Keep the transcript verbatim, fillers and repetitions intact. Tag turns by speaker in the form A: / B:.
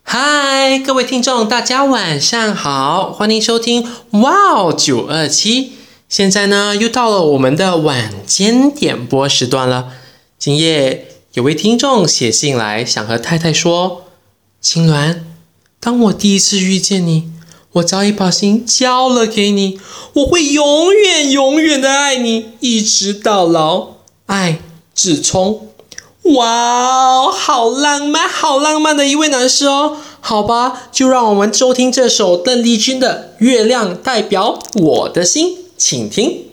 A: 嗨，各位听众，大家晚上好，欢迎收听哇哦九二七。现在呢，又到了我们的晚间点播时段了。今夜有位听众写信来，想和太太说：青鸾，当我第一次遇见你，我早已把心交了给你，我会永远永远的爱你，一直到老，爱至冲。哇，好浪漫，好浪漫的一位男士哦。好吧，就让我们收听这首邓丽君的《月亮代表我的心》，请听。